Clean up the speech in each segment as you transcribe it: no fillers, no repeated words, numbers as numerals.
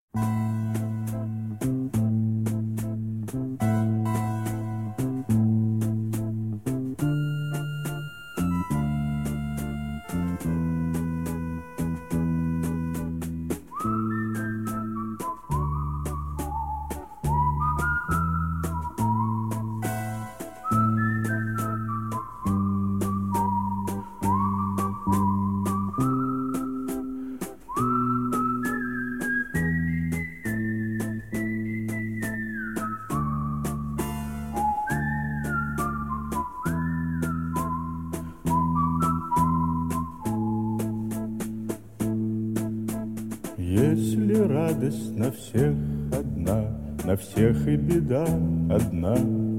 Если радость на всех одна, на всех и беда одна,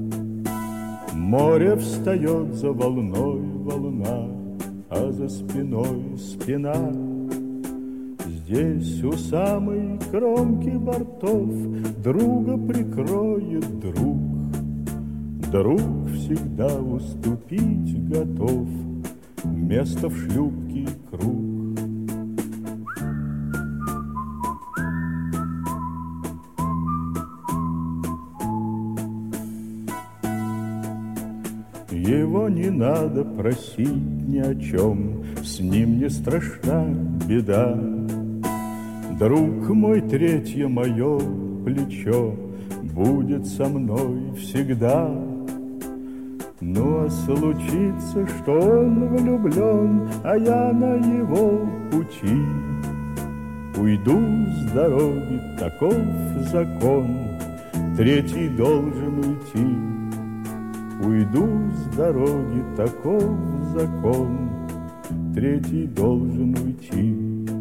море встает за волной волна, а за спиной спина. Здесь у самой кромки бортов друга прикроет друг. Друг всегда уступить готов, место в шлюпке круг. Его не надо просить ни о чем, с ним не страшна беда. Друг мой, третье мое плечо будет со мной всегда. Ну а случится, что он влюблен, а я на его пути уйду с дороги, таков закон, третий должен уйти. Уйду с дороги, таков закон, третий должен уйти.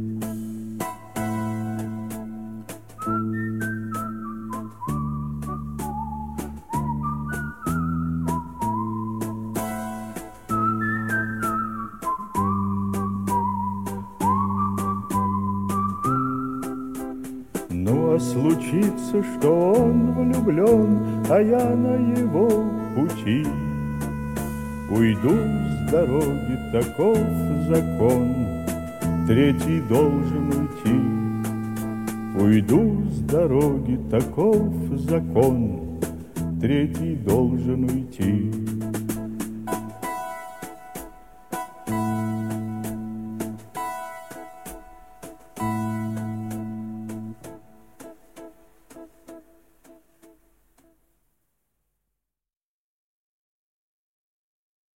Ну а случится, что он влюблен, а я на его пути уйду с дороги, таков закон, третий должен уйти. Уйду с дороги, таков закон, третий должен уйти.